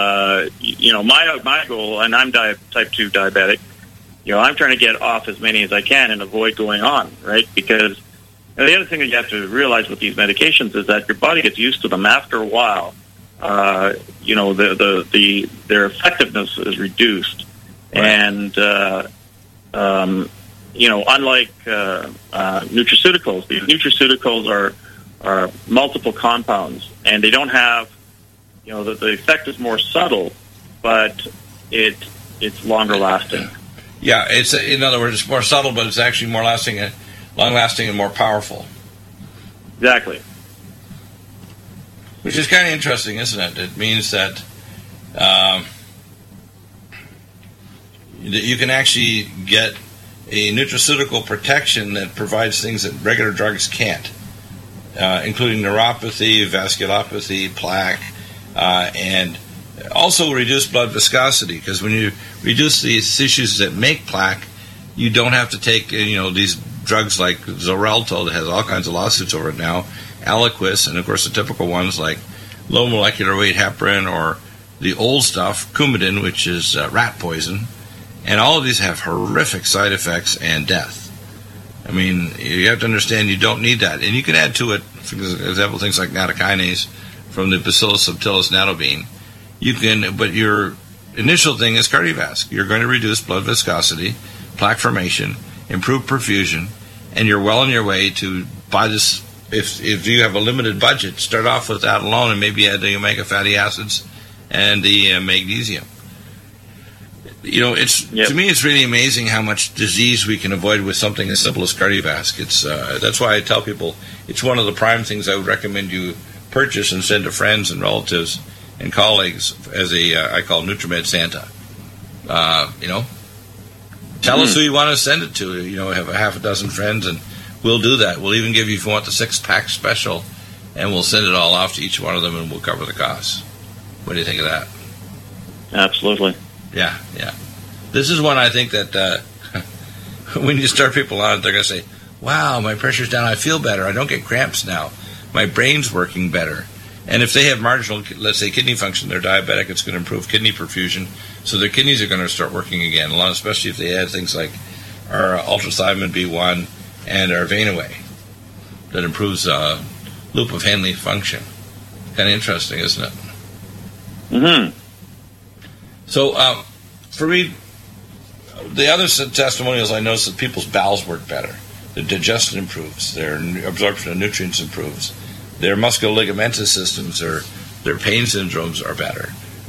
my goal, and I'm type 2 diabetic, I'm trying to get off as many as I can and avoid going on, right? Because the other thing that you have to realize with these medications is that your body gets used to them after a while. Their effectiveness is reduced. Right. And, unlike nutraceuticals, these nutraceuticals multiple compounds, and they don't have, the effect is more subtle, but it's longer lasting. Yeah, in other words, it's more subtle, but it's actually more lasting, long-lasting, and more powerful. Exactly. Which is kind of interesting, isn't it? It means that you can actually get a nutraceutical protection that provides things that regular drugs can't, including neuropathy, vasculopathy, plaque, and also reduce blood viscosity, because when you reduce these tissues that make plaque, you don't have to take these drugs like Xarelto that has all kinds of lawsuits over it now, Eliquis, and of course the typical ones like low molecular weight heparin, or the old stuff, Coumadin, which is rat poison. And all of these have horrific side effects and death. I mean, you have to understand you don't need that. And you can add to it, for example, things like nattokinase from the Bacillus subtilis nattobean. But your initial thing is cardiovascular. You're going to reduce blood viscosity, plaque formation, improve perfusion, and you're well on your way to buy this. If you have a limited budget, start off with that alone, and maybe add the omega fatty acids and the magnesium. To me, it's really amazing how much disease we can avoid with something as simple as cardiovascular. That's why I tell people it's one of the prime things I would recommend you purchase and send to friends and relatives and colleagues as I call Nutrimed Santa. Tell us who you want to send it to. Have a half a dozen friends, and we'll do that. We'll even give you, if you want, the 6-pack special, and we'll send it all off to each one of them, and we'll cover the costs. What do you think of that? Absolutely. Yeah. This is one I think that when you start people on it, they're going to say, wow, my pressure's down, I feel better, I don't get cramps now, my brain's working better. And if they have marginal, let's say, kidney function, they're diabetic, it's going to improve kidney perfusion, so their kidneys are going to start working again, especially if they add things like our ultrathymine B1 and our Venaway that improves loop of Henle function. Kind of interesting, isn't it? Mm-hmm. So, for me, the other testimonials I noticed that people's bowels work better. Their digestion improves. Their absorption of nutrients improves. Their musculoligamentus systems, their pain syndromes are better.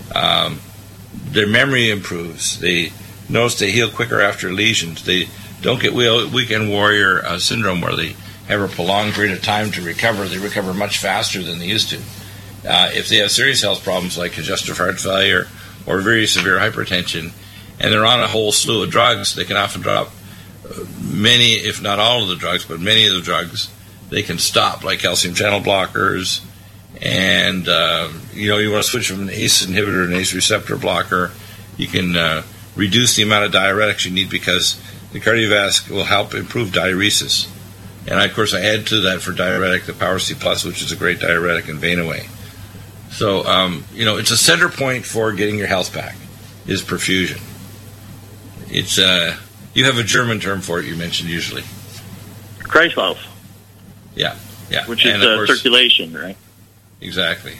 Their memory improves. They notice they heal quicker after lesions. They don't get weekend warrior syndrome where they have a prolonged period of time to recover. They recover much faster than they used to. If they have serious health problems like congestive heart failure or very severe hypertension, and they're on a whole slew of drugs, they can often drop many, if not all of the drugs, but many of the drugs they can stop, like calcium channel blockers, and you want to switch from an ACE inhibitor to an ACE receptor blocker. You can reduce the amount of diuretics you need because the cardiovascular will help improve diuresis. And of course I add to that for diuretic the Power C Plus, which is a great diuretic, and Venaway. So it's a center point for getting your health back is perfusion. It's you have a German term for it you mentioned usually. Kreislauf. Yeah. Which is circulation, right? Exactly.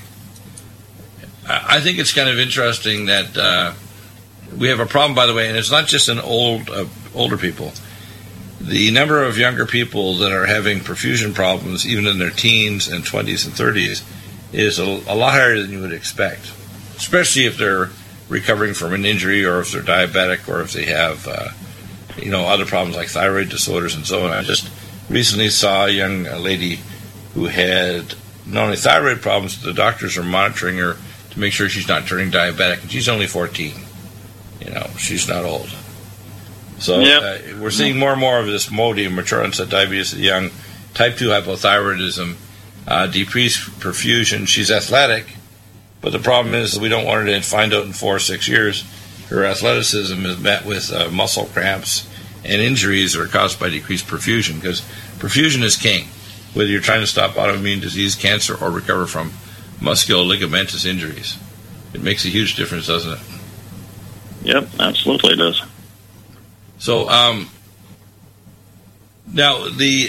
I think it's kind of interesting that we have a problem, by the way, and it's not just in older people. The number of younger people that are having perfusion problems, even in their teens and 20s and 30s, is a lot higher than you would expect, especially if they're recovering from an injury or if they're diabetic or if they have other problems like thyroid disorders and so on. I just recently saw a young lady who had not only thyroid problems, but the doctors are monitoring her to make sure she's not turning diabetic, and she's only 14. She's not old. So we're seeing more and more of this MODY, mature onset diabetes of the young, type 2 hypothyroidism, decreased perfusion. She's athletic, but the problem is that we don't want her to find out in 4 or 6 years her athleticism is met with muscle cramps and injuries that are caused by decreased perfusion, because perfusion is king, whether you're trying to stop autoimmune disease, cancer, or recover from musculoligamentous injuries. It makes a huge difference, doesn't it? Yep, absolutely it does. So now the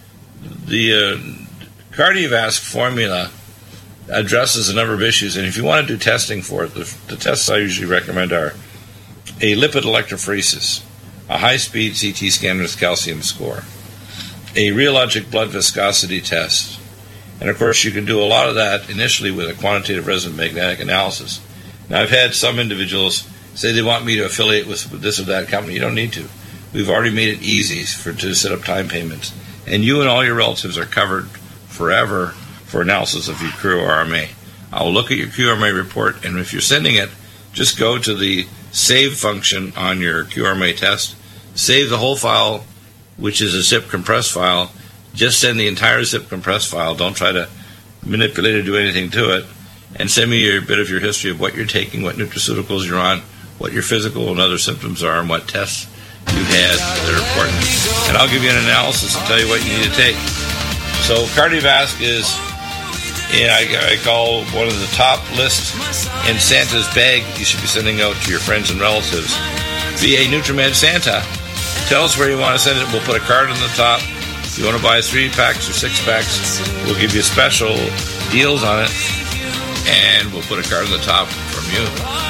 Cardiovasc formula addresses a number of issues, and if you want to do testing for it, the tests I usually recommend are a lipid electrophoresis, a high-speed CT scan with calcium score, a rheologic blood viscosity test, And, of course, you can do a lot of that initially with a quantitative resonant magnetic analysis. Now, I've had some individuals say they want me to affiliate with this or that company. You don't need to. We've already made it easy to set up time payments. And you and all your relatives are covered forever for analysis of your QRMA. I'll look at your QRMA report, and if you're sending it, just go to the save function on your QRMA test, save the whole file, which is a zip compressed file. Just send the entire zip compressed file. Don't try to manipulate or do anything to it. And send me a bit of your history of what you're taking, what nutraceuticals you're on, what your physical and other symptoms are, and what tests you've had that are important. And I'll give you an analysis and tell you what you need to take. So Cardiovasc is, I call one of the top lists in Santa's bag you should be sending out to your friends and relatives. VA Nutrimed Santa. Tell us where you want to send it. We'll put a card on the top. If you want to buy 3-packs or 6-packs, we'll give you special deals on it. And we'll put a card on the top from you.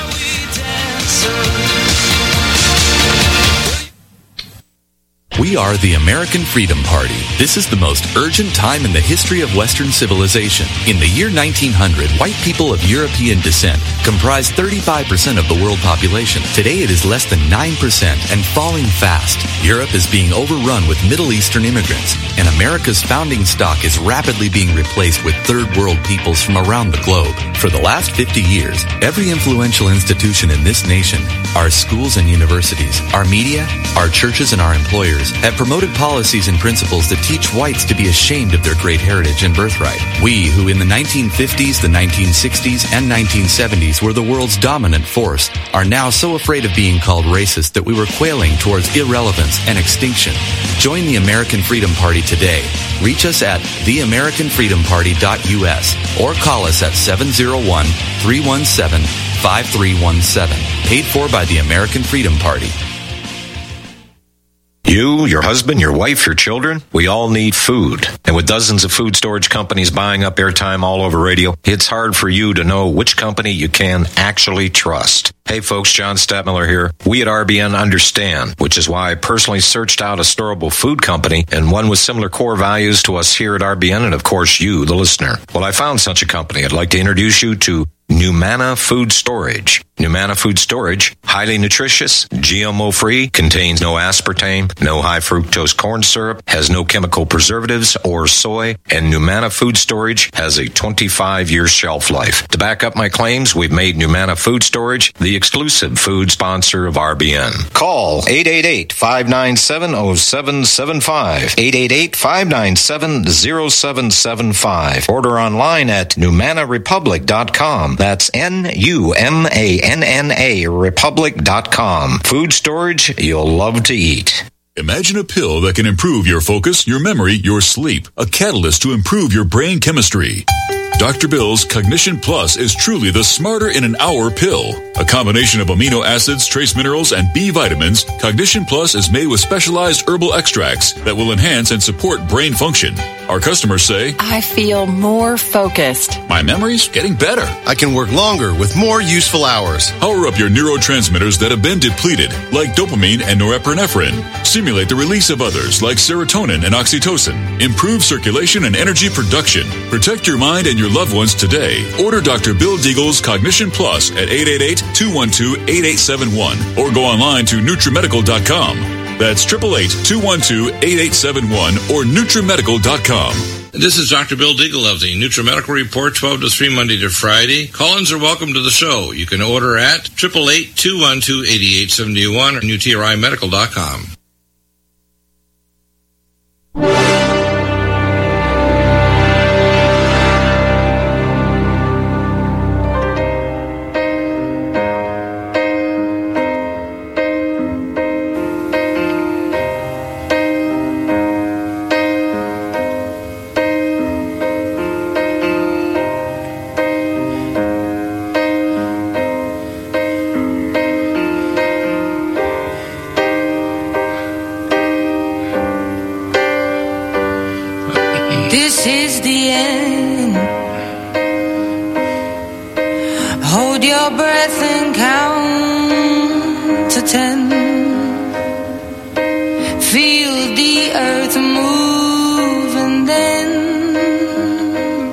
We are the American Freedom Party. This is the most urgent time in the history of Western civilization. In the year 1900, white people of European descent comprised 35% of the world population. Today it is less than 9% and falling fast. Europe is being overrun with Middle Eastern immigrants, and America's founding stock is rapidly being replaced with third world peoples from around the globe. For the last 50 years, every influential institution in this nation, our schools and universities, our media, our churches, and our employers have promoted policies and principles that teach whites to be ashamed of their great heritage and birthright. We, who in the 1950s, the 1960s, and 1970s were the world's dominant force, are now so afraid of being called racist that we were quailing towards irrelevance and extinction. Join the American Freedom Party today. Reach us at theamericanfreedomparty.us or call us at 701-317-5317. Paid for by the American Freedom Party. You, your husband, your wife, your children, we all need food. And with dozens of food storage companies buying up airtime all over radio, it's hard for you to know which company you can actually trust. Hey folks, John Stadtmiller here. We at RBN understand, which is why I personally searched out a storable food company and one with similar core values to us here at RBN and of course you, the listener. Well, I found such a company. I'd like to introduce you to Numana Food Storage. Numana Food Storage, highly nutritious, GMO-free, contains no aspartame, no high-fructose corn syrup, has no chemical preservatives or soy, and Numana Food Storage has a 25-year shelf life. To back up my claims, we've made Numana Food Storage the exclusive food sponsor of RBN. Call 888-597-0775, 888-597-0775. Order online at NumanaRepublic.com. That's NUMANNA Republic.com. Food storage you'll love to eat. Imagine a pill that can improve your focus, your memory, your sleep. A catalyst to improve your brain chemistry. Dr. Bill's Cognition Plus is truly the smarter in an hour pill. A combination of amino acids, trace minerals, and B vitamins, Cognition Plus is made with specialized herbal extracts that will enhance and support brain function. Our customers say, I feel more focused. My memory's getting better. I can work longer with more useful hours. Power up your neurotransmitters that have been depleted, like dopamine and norepinephrine. Stimulate the release of others, like serotonin and oxytocin. Improve circulation and energy production. Protect your mind and your loved ones today. Order Dr. Bill Deagle's Cognition Plus at 888-212-8871 or go online to NutriMedical.com. That's 888-212-8871 or NutriMedical.com. This is Dr. Bill Deagle of the NutriMedical Report, 12 to 3, Monday to Friday. Call-ins are welcome to the show. You can order at 888-212-8871 or NutriMedical.com. This is the end. Hold your breath and count to 10. Feel the earth move and then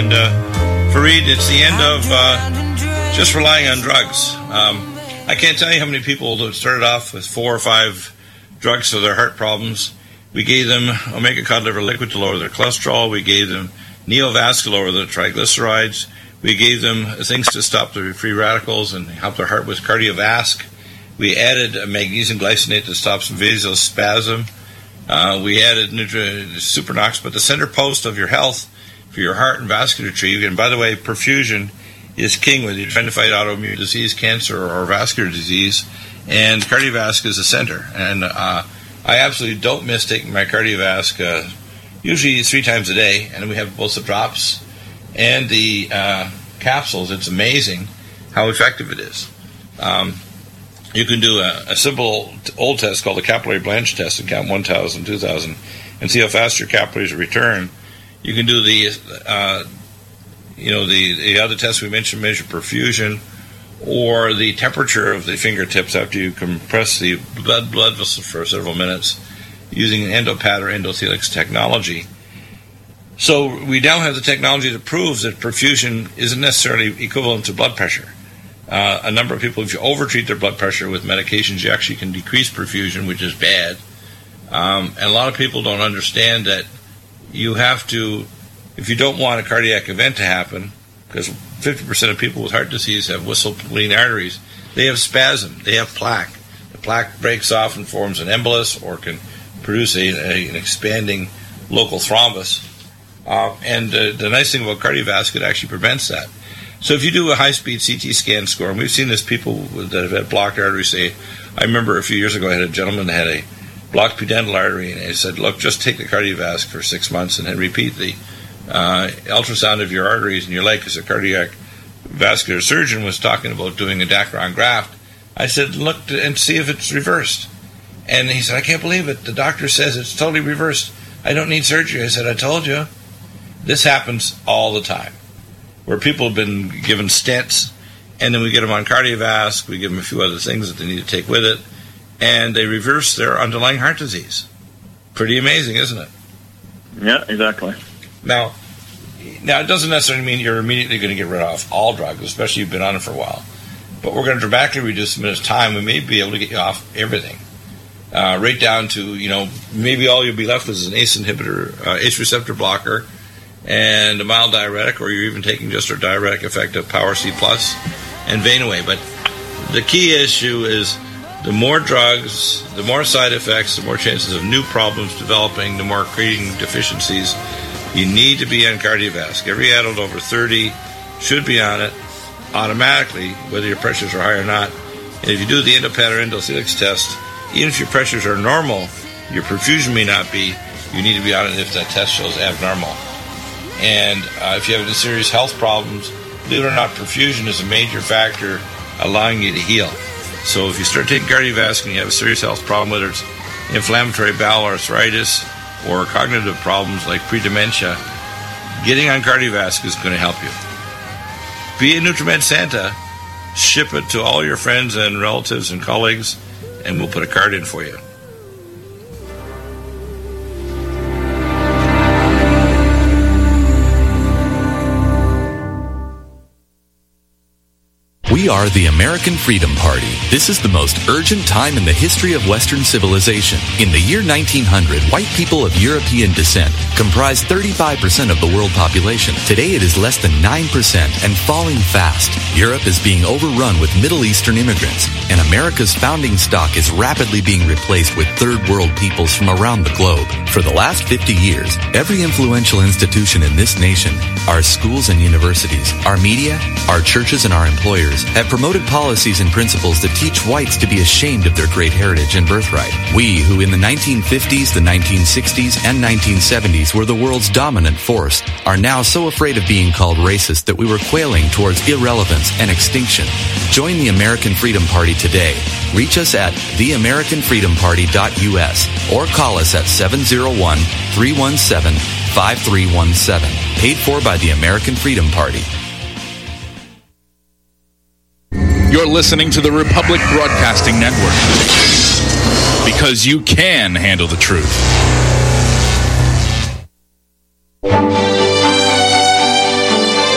And Fareed, it's the end of just relying on drugs. I can't tell you how many people that started off with 4 or 5 drugs for their heart problems. We gave them omega cod liver liquid to lower their cholesterol. We gave them Neovasc to lower their triglycerides. We gave them things to stop the free radicals and help their heart with Cardiovasc. We added magnesium glycinate to stop some vasospasm. We added Supernox, but the center post of your health for your heart and vasculature, and by the way, perfusion is king whether you're trying to fight autoimmune disease, cancer, or vascular disease, and Cardiovasc is the center. And I absolutely don't miss taking my Cardiovasc, usually 3 times a day, and we have both the drops and the capsules. It's amazing how effective it is. You can do a simple old test called the capillary Blanch test and count 1,000, 2,000, and see how fast your capillaries return. You can do the other tests we mentioned, measure perfusion, or the temperature of the fingertips after you compress the blood vessel for several minutes using EndoPAD or Endothelix technology. So we now have the technology that proves that perfusion isn't necessarily equivalent to blood pressure. A number of people, if you overtreat their blood pressure with medications, you actually can decrease perfusion, which is bad. And a lot of people don't understand that you have to, if you don't want a cardiac event to happen, because 50% of people with heart disease have whistle-bleeding arteries, they have spasm, they have plaque. The plaque breaks off and forms an embolus or can produce an expanding local thrombus. And the nice thing about Cardiovasc, it actually prevents that. So if you do a high-speed CT scan score, and we've seen this, people that have had blocked arteries say, I remember a few years ago I had a gentleman that had a blocked pudendal artery, and I said, look, just take the Cardiovasc for 6 months and then repeat the ultrasound of your arteries in your leg, because a cardiac vascular surgeon was talking about doing a Dacron graft. I said, look and see if it's reversed. And he said, I can't believe it. The doctor says it's totally reversed. I don't need surgery. I said, I told you. This happens all the time, where people have been given stents, and then we get them on Cardiovasc, we give them a few other things that they need to take with it, and they reverse their underlying heart disease. Pretty amazing, isn't it? Yeah, exactly. Now it doesn't necessarily mean you're immediately going to get rid of all drugs, especially if you've been on it for a while. But we're going to dramatically reduce the minutes time. We may be able to get you off everything. Right down to, maybe all you'll be left with is an ACE inhibitor, ACE receptor blocker, and a mild diuretic, or you're even taking just a diuretic effect of Power C Plus and Vein-Away. But the key issue is the more drugs, the more side effects, the more chances of new problems developing, the more creating deficiencies. You need to be on Cardiovasc. Every adult over 30 should be on it automatically, whether your pressures are high or not. And if you do the EndoPAD or Endothelix test, even if your pressures are normal, your perfusion may not be, you need to be on it if that test shows abnormal. And if you have any serious health problems, believe it or not, perfusion is a major factor allowing you to heal. So if you start taking Cardiovasc and you have a serious health problem, whether it's inflammatory bowel arthritis or cognitive problems like pre-dementia, getting on Cardiovasc is going to help you. Be a Nutrimed Santa. Ship it to all your friends and relatives and colleagues, and we'll put a card in for you. We are the American Freedom Party. This is the most urgent time in the history of Western civilization. In the year 1900, white people of European descent comprised 35% of the world population. Today it is less than 9% and falling fast. Europe is being overrun with Middle Eastern immigrants, and America's founding stock is rapidly being replaced with third world peoples from around the globe. For the last 50 years, every influential institution in this nation, our schools and universities, our media, our churches, and our employers have promoted policies and principles that teach whites to be ashamed of their great heritage and birthright. We, who in the 1950s, the 1960s, and 1970s were the world's dominant force, are now so afraid of being called racist that we were quailing towards irrelevance and extinction. Join the American Freedom Party today. Reach us at theamericanfreedomparty.us or call us at 701-317-5317. Paid for by the American Freedom Party. You're listening to the Republic Broadcasting Network, because you can handle the truth.